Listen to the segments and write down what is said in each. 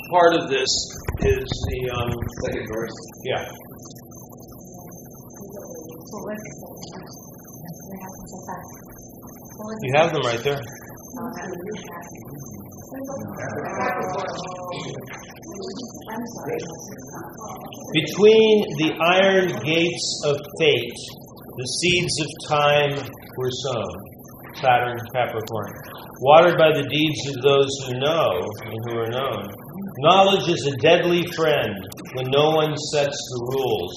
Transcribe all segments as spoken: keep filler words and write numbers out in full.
part of this is the um, second verse. Yeah. You have them right there. Between the iron gates of fate, the seeds of time were sown. Saturn, Capricorn. Watered by the deeds of those who know and who are known. Knowledge is a deadly friend when no one sets the rules.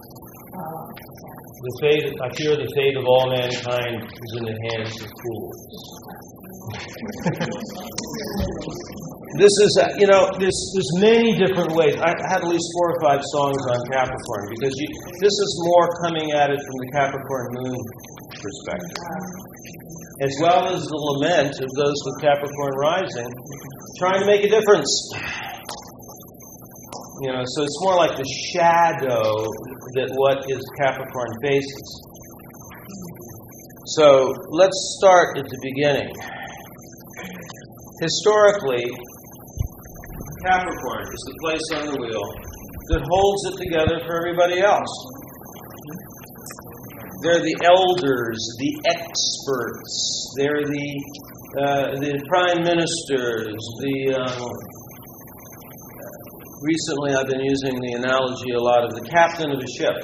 The fate, I fear the fate of all mankind is in the hands of fools. This is, uh, you know, there's, there's many different ways. I had at least four or five songs on Capricorn because you, this is more coming at it from the Capricorn moon perspective. As well as the lament of those with Capricorn rising, trying to make a difference. You know, so it's more like the shadow that what is Capricorn faces. So let's start at the beginning. Historically, Capricorn is the place on the wheel that holds it together for everybody else. They're the elders, the experts. They're the uh, the prime ministers. The um, recently, I've been using the analogy a lot of the captain of a ship.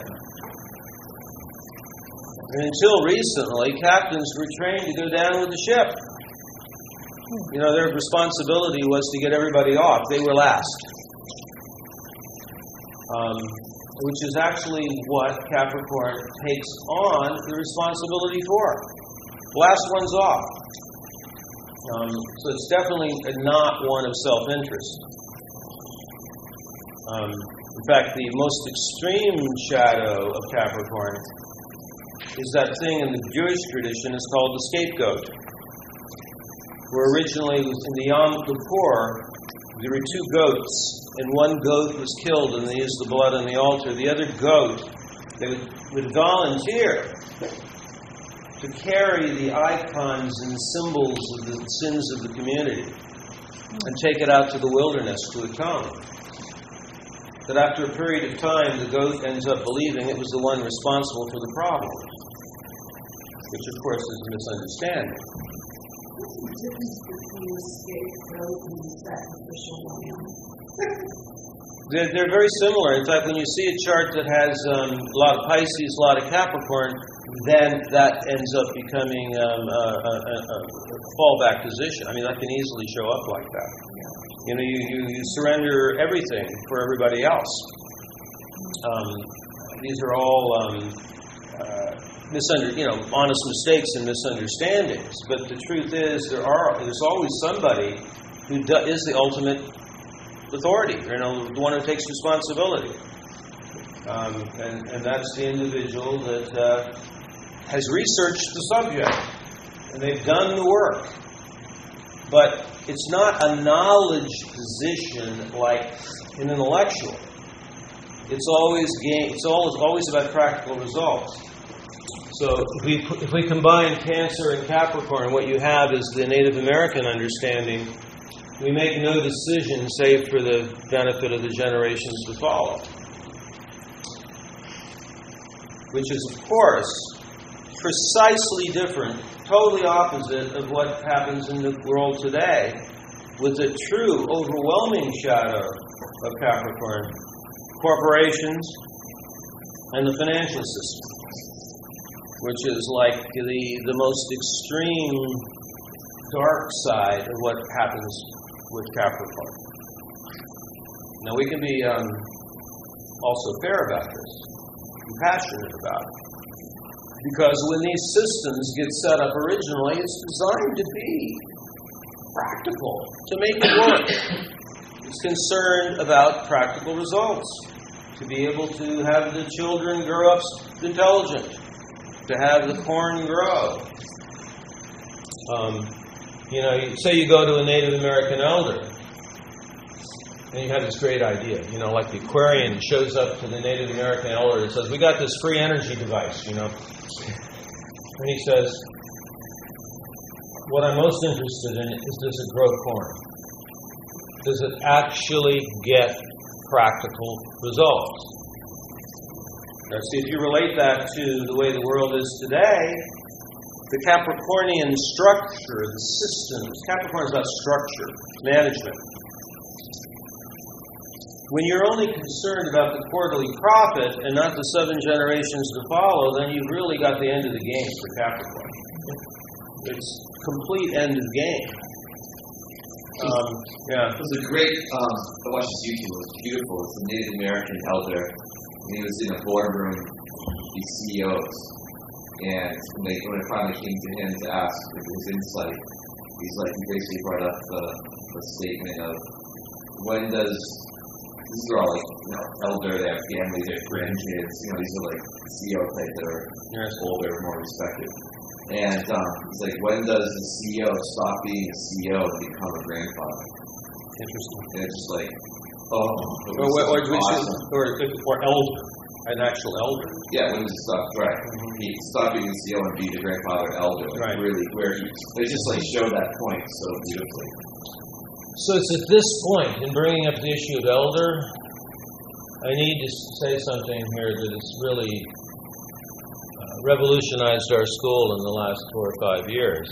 And until recently, captains were trained to go down with the ship. You know, their responsibility was to get everybody off. They were last. Um, which is actually what Capricorn takes on the responsibility for. Last one's off. Um, so it's definitely not one of self-interest. Um, in fact, the most extreme shadow of Capricorn is that thing in the Jewish tradition is called the scapegoat. Where originally in the Yom Kippur, there were two goats, and one goat was killed, and they used the blood on the altar. The other goat, they would, would volunteer to carry the icons and symbols of the sins of the community and take it out to the wilderness to atone. That after a period of time, the goat ends up believing it was the one responsible for the problem, which of course is a misunderstanding. What's the difference between the scapegoat and the sacrificial lamb? They're, they're very similar. In fact, when you see a chart that has um, a lot of Pisces, a lot of Capricorn, then that ends up becoming um, a, a, a, a fallback position. I mean, that can easily show up like that. You know, you, you, you surrender everything for everybody else. Um, these are all um, uh, misunder, you know, honest mistakes and misunderstandings. But the truth is, there are there's always somebody who do, is the ultimate authority, you know, the one who takes responsibility. Um, and, and that's the individual that uh, has researched the subject, and they've done the work. But it's not a knowledge position like an intellectual. It's always game. It's always always about practical results. So if we if we combine Cancer and Capricorn, what you have is the Native American understanding. We make no decision save for the benefit of the generations to follow. Which is, of course, precisely different, totally opposite of what happens in the world today with the true, overwhelming shadow of Capricorn, corporations, and the financial system, which is like the, the most extreme dark side of what happens with Capricorn. Now, we can be um, also fair about this, compassionate about it. Because when these systems get set up originally, it's designed to be practical, to make it work. It's concerned about practical results, to be able to have the children grow up intelligent, to have the corn grow. Um, you know, say you go to a Native American elder, and you have this great idea, you know, like the Aquarian shows up to the Native American elder and says, "We got this free energy device, you know." And he says, "What I'm most interested in is, does it grow corn?" does it actually get practical results? Now, see, if you relate that to the way the world is today, the Capricornian structure, the systems, Capricorn is about structure, management. When you're only concerned about the quarterly profit and not the seven generations to follow, then you've really got the end of the game for Capricorn. It's complete end of game. Um, yeah. It was a great, um, I watched this YouTube, it was beautiful. It's a Native American elder, and he was in a boardroom with these C E Os. And when, they, when it finally came to him to ask for his insight, he's like, he basically brought up the, the statement of, when does, these are all like, you know, elder, they have families, they have grandkids, you know, these are like C E O types that are yes. older, more respected. And um, he's like, when does the C E O stop being a C E O and become a grandfather? Interesting. And it's just like, oh, or, or, or, awesome. or, or elder, an actual elder. Yeah, when does it stop? Right. Mm-hmm. He stop being the C E O and be the grandfather elder. Like right. Really, where he, they just like show that point so beautifully. So it's at this point, in bringing up the issue of elder, I need to say something here that has really uh, revolutionized our school in the last four or five years.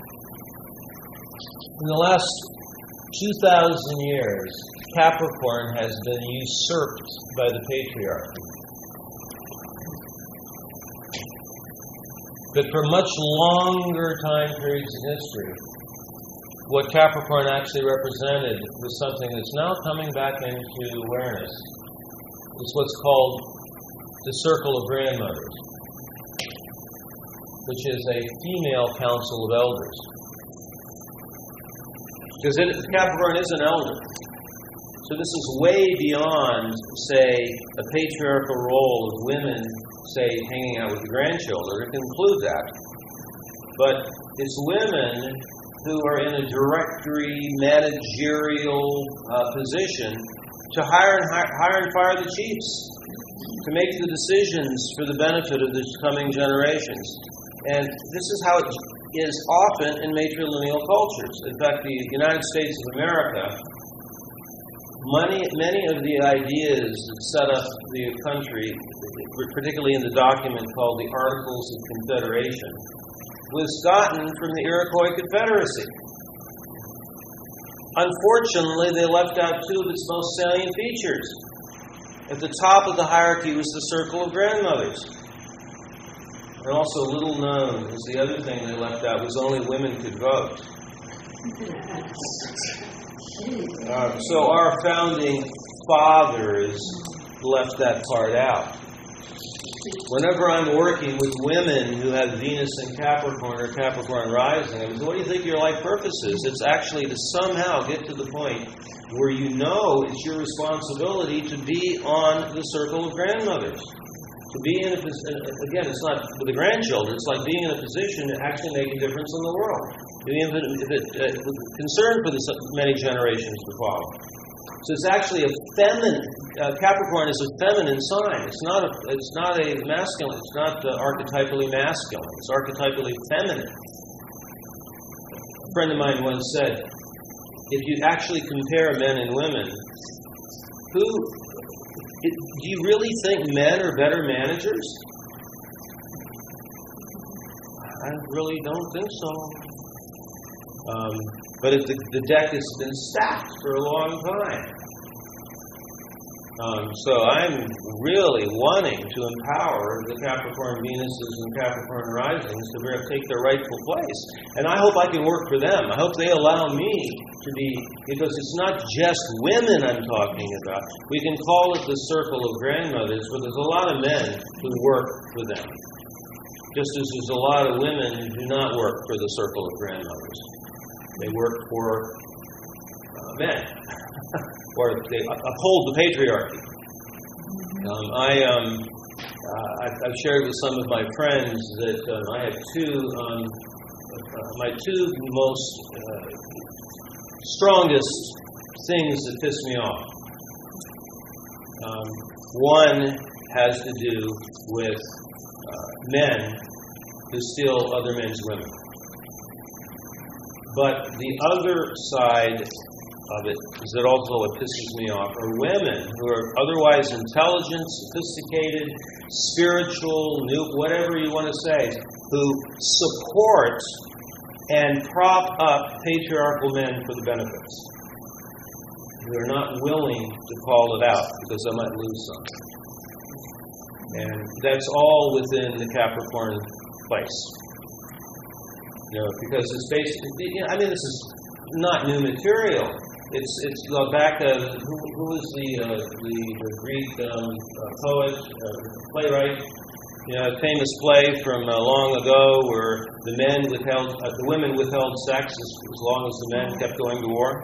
In the last two thousand years, Capricorn has been usurped by the patriarchy. But for much longer time periods in history, what Capricorn actually represented was something that's now coming back into awareness. It's what's called the Circle of Grandmothers, which is a female council of elders. Because it, Capricorn is an elder. So this is way beyond, say, a patriarchal role of women, say, hanging out with the grandchildren. It can include that. But it's women who are in a directory, managerial uh, position to hire and hire, hire and fire the chiefs, to make the decisions for the benefit of the coming generations. And this is how it is often in matrilineal cultures. In fact, the United States of America, many, many of the ideas that set up the country, particularly in the document called the Articles of Confederation, was gotten from the Iroquois Confederacy. Unfortunately, they left out two of its most salient features. At the top of the hierarchy was the Circle of Grandmothers. And also little known is the other thing they left out was only women could vote. Uh, so our founding fathers left that part out. Whenever I'm working with women who have Venus in Capricorn or Capricorn rising, I say, what do you think your life purpose is? It's actually to somehow get to the point where you know it's your responsibility to be on the Circle of Grandmothers. To be in a position, again, it's not with the grandchildren, it's like being in a position to actually make a difference in the world. Being if it, if it, uh, concerned for the many generations to follow. So it's actually a feminine, uh, Capricorn is a feminine sign. It's not a, it's not a masculine, it's not uh, archetypally masculine. It's archetypally feminine. A friend of mine once said, if you actually compare men and women, who, it, do you really think men are better managers? I really don't think so. Um, but if the, the deck has been stacked for a long time. Um, so I'm really wanting to empower the Capricorn Venuses and Capricorn Risings to take their rightful place. And I hope I can work for them. I hope they allow me to be, because it's not just women I'm talking about. We can call it the Circle of Grandmothers, but there's a lot of men who work for them. Just as there's a lot of women who do not work for the Circle of Grandmothers. They work for uh, men, or they uphold the patriarchy. Um, I, um, uh, I've, I've shared with some of my friends that um, I have two, um, uh, my two most uh, strongest things that piss me off. Um, one has to do with uh, men who steal other men's women. But the other side of it, is that also what pisses me off, are women who are otherwise intelligent, sophisticated, spiritual, new, whatever you want to say, who support and prop up patriarchal men for the benefits. Who are not willing to call it out because they might lose something. And that's all within the Capricorn place. You know, because it's basically, you know, I mean, this is not new material. It's it's uh, back uh, who, who was the uh, the, the Greek um, uh, poet, uh, playwright? You know, a famous play from uh, long ago where the men withheld, uh, the women withheld sex as, as long as the men kept going to war.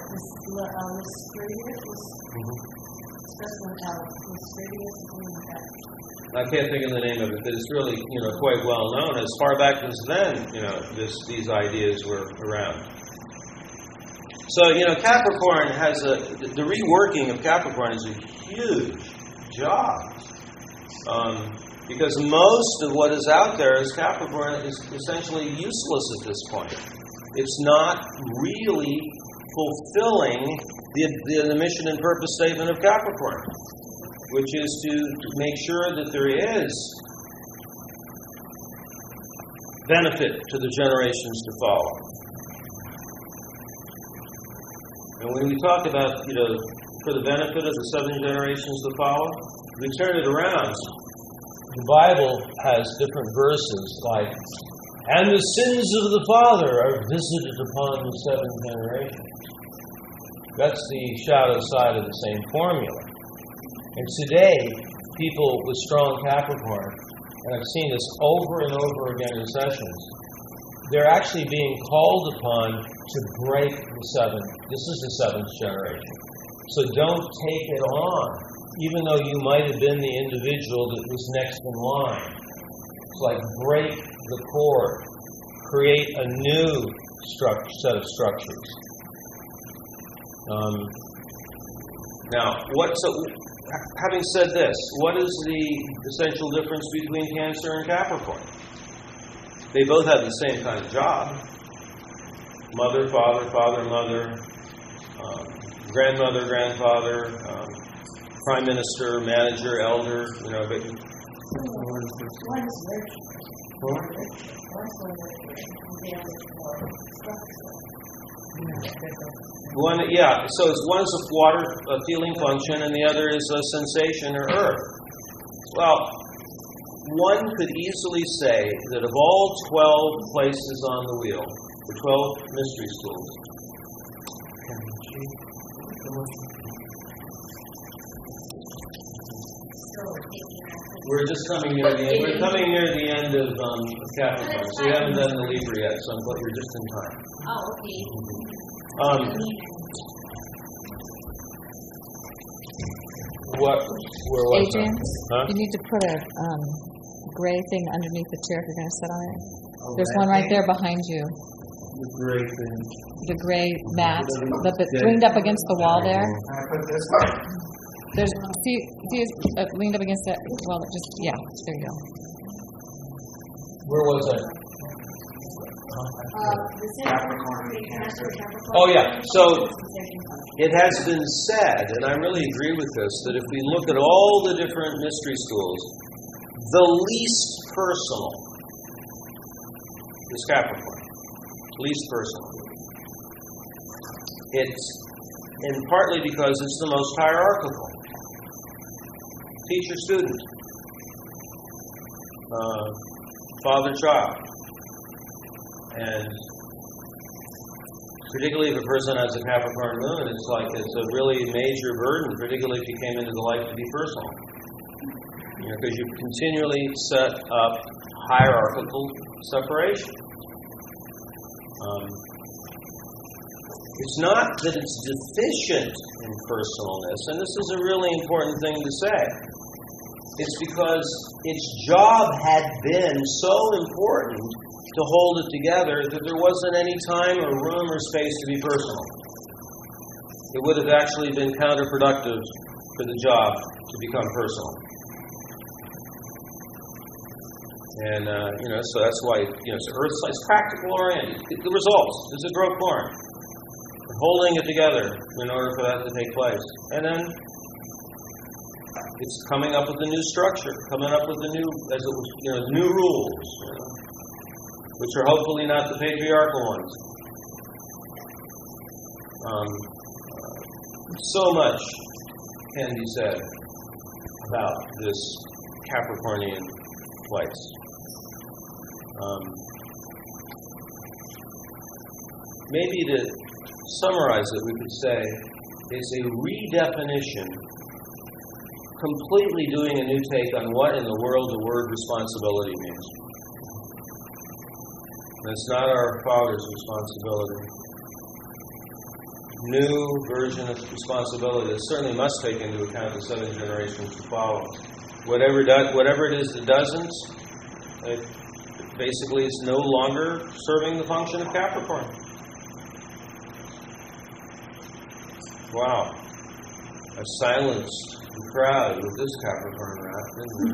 I can't think of the name of it, but it's really, you know, quite well known. As far back as then, you know, this these ideas were around. So, you know, Capricorn has a, the reworking of Capricorn is a huge job. Um, because most of what is out there as Capricorn is essentially useless at this point. It's not really fulfilling the, the, the mission and purpose statement of Capricorn, which is to, to make sure that there is benefit to the generations to follow. And when we talk about, you know, for the benefit of the seven generations to follow, we turn it around. The Bible has different verses like, and the sins of the father are visited upon the seven generations. That's the shadow side of the same formula. And today, people with strong Capricorn, and I've seen this over and over again in sessions, they're actually being called upon to break the seven. This is the seventh generation. So don't take it on, even though you might have been the individual that was next in line. It's like break the cord, create a new stru- set of structures. Um, now, what? So, having said this, what is the essential difference between Cancer and Capricorn? They both have the same kind of job. Mother, father, father, mother, um, grandmother, grandfather, um, prime minister, manager, elder, you know. But, one, yeah, so it's one is a water a feeling function and the other is a sensation or earth. Well, one could easily say that of all twelve places on the wheel, the twelve mystery schools, we're just coming near the end. We're coming near the end of um, Capricorn, so we haven't done the Libra yet. So but we're just in time. Oh, okay. Um, what? Where was Adrian, huh? you need to put a um, gray thing underneath the chair if you're going to sit on it. Oh, There's one right there behind you. The gray thing. The gray mat, the, the, leaned up against the wall there. Can I put this one? There's see, see it's uh, leaned up against that. Well, just yeah, there you go. Where was I? Capricorn and Cancer. Oh yeah. So it has been said, and I really agree with this, that if we look at all the different mystery schools, the least personal is Capricorn. Least personal. It's and partly because it's the most hierarchical. Teacher student, uh, father child, and particularly if a person has a Capricorn moon, it's like it's a really major burden, particularly if you came into the life to be personal. You know, because you continually set up hierarchical separation. Um, it's not that it's deficient in personalness, and this is a really important thing to say. It's because its job had been so important to hold it together that there wasn't any time or room or space to be personal. It would have actually been counterproductive for the job to become personal. And, uh, you know, so that's why, you know, so Earth is practical oriented. The results is a broke horn. holding it together in order for that to take place. And then it's coming up with a new structure, coming up with a new, as it was, you know, new rules, you know, which are hopefully not the patriarchal ones. Um, so much can be said about this Capricornian place. Um, maybe to summarize it, we could say it's a redefinition, completely doing a new take on what in the world the word responsibility means. And it's not our Father's responsibility. New version of responsibility that certainly must take into account the seven generations to follow. Whatever do, whatever it is that doesn't, it basically it's no longer serving the function of Capricorn. Wow. I silenced the crowd with this Capricorn rap, didn't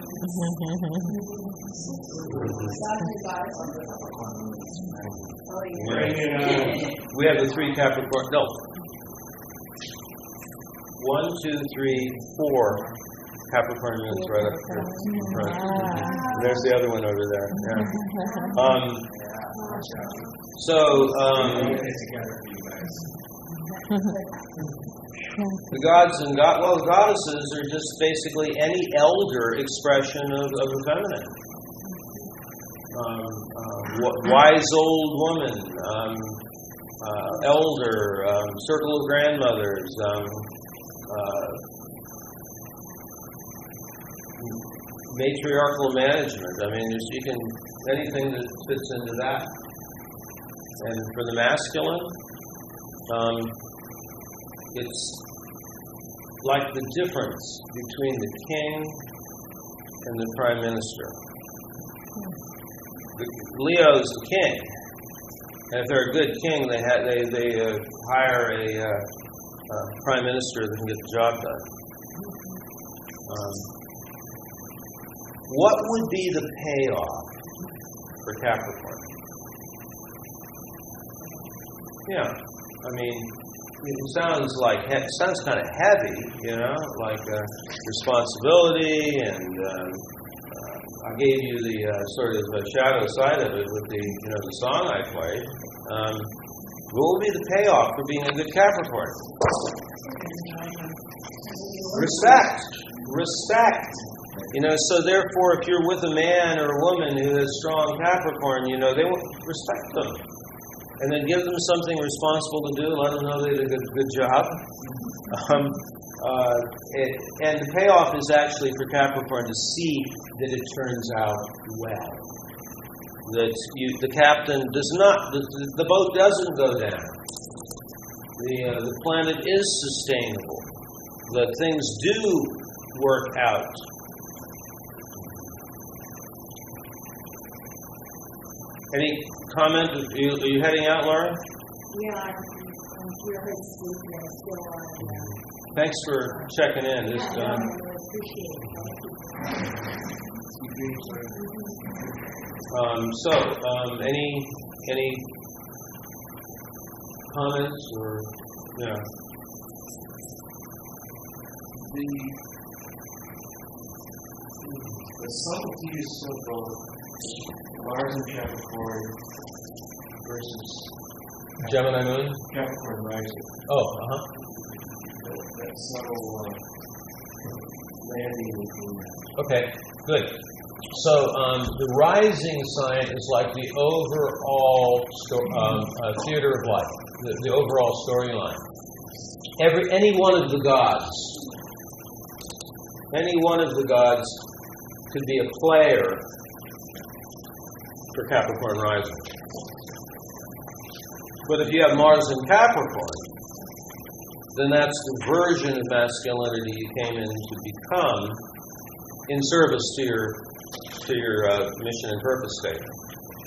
Bring it on. we have the three Capricorn. No. One, two, three, four Capricorn moons right up here in front. And there's the other one over there. Yeah. Um, so, um, the gods and god, well, goddesses are just basically any elder expression of, of the feminine. Um, uh, wise old woman, um, uh, elder, um, circle of grandmothers, um, uh, matriarchal management. I mean, you can anything that fits into that. And for the masculine, um, it's like the difference between the king and the prime minister. The, Leo's the king, and if they're a good king, they ha- they they uh, hire a, uh, a prime minister that can get the job done. Um, what would be the payoff for Capricorn? Yeah, I mean, it sounds like it sounds kind of heavy, you know, like uh, responsibility, and um, uh, I gave you the uh, sort of uh, shadow side of it with the you know the song I played. Um, what will be the payoff for being a good Capricorn? Respect, respect. You know, so therefore, if you're with a man or a woman who has strong Capricorn, you know, they will respect them. And then give them something responsible to do, let them know they did a good, good job. Um, uh, it, and the payoff is actually for Capricorn to see that it turns out well. That you, the captain does not, the, the boat doesn't go down. The, uh, the planet is sustainable. That things do work out. Any comment? Are you, are you heading out, Laura? Yeah, I'm, I'm here this week and I'm still on. Uh, Thanks for checking in. Just, yeah, um, I really appreciate it. um, so, um, any any comments or yeah? The, the subtleties of uh, Mars and Capricorn versus Gemini moon? Capricorn rising. Oh, uh-huh. That, that subtle uh, landing between that. Okay, good. So um, the rising sign is like the overall sto- um, uh, theater of life, the, the overall storyline. Every any one of the gods, any one of the gods could be a player for Capricorn rising. But if you have Mars in Capricorn, then that's the version of masculinity you came in to become in service to your to your uh, mission and purpose statement.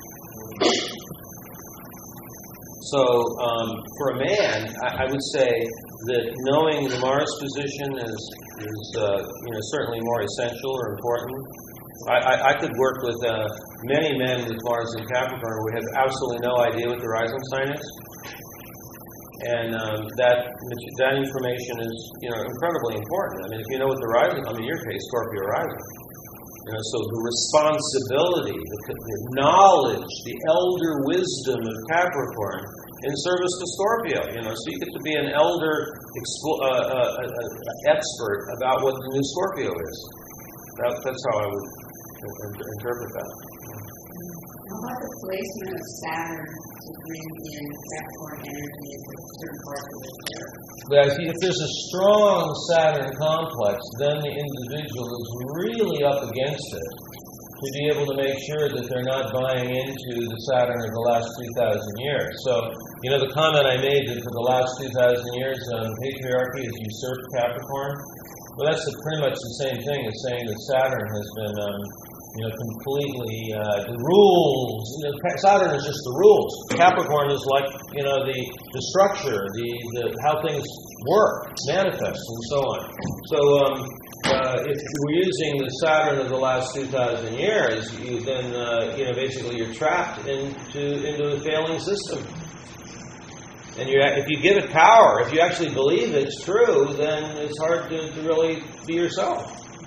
So um, for a man, I, I would say that knowing the Mars position is is uh, you know certainly more essential or important. I, I, I could work with uh, many men with Mars in Capricorn who have absolutely no idea what the rising sign is. And um, that that information is, you know, incredibly important. I mean, if you know what the rising, I mean, in your case, Scorpio rising. You know, so the responsibility, the, the knowledge, the elder wisdom of Capricorn in service to Scorpio. You know, so you get to be an elder expl- uh, uh, uh, expert about what the new Scorpio is. That, that's how I would in- interpret that. How about the placement of Saturn to bring in Capricorn energy into certain parts of the chart? But if there's a strong Saturn complex, then the individual is really up against it to be able to make sure that they're not buying into the Saturn of the last two thousand years. So, you know, the comment I made that for the last two thousand years um, patriarchy has usurped Capricorn, well, that's the, pretty much the same thing as saying that Saturn has been, um, you know, completely, uh, the rules, you know, Saturn is just the rules. Capricorn is like, you know, the, the structure, the, the how things work, manifest, and so on. So, um, uh, if we're using the Saturn of the last two thousand years, you then, uh, you know, basically you're trapped into into a failing system. And you, if you give it power, if you actually believe it's true, then it's hard to, to really be yourself.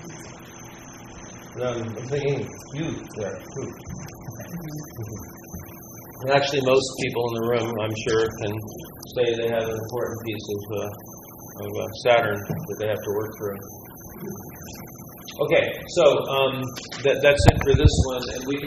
Um, I'm thinking youth there, too. And actually, most people in the room, I'm sure, can say they have an important piece of, uh, of uh, Saturn that they have to work through. Okay, so um, that, that's it for this one, and we can.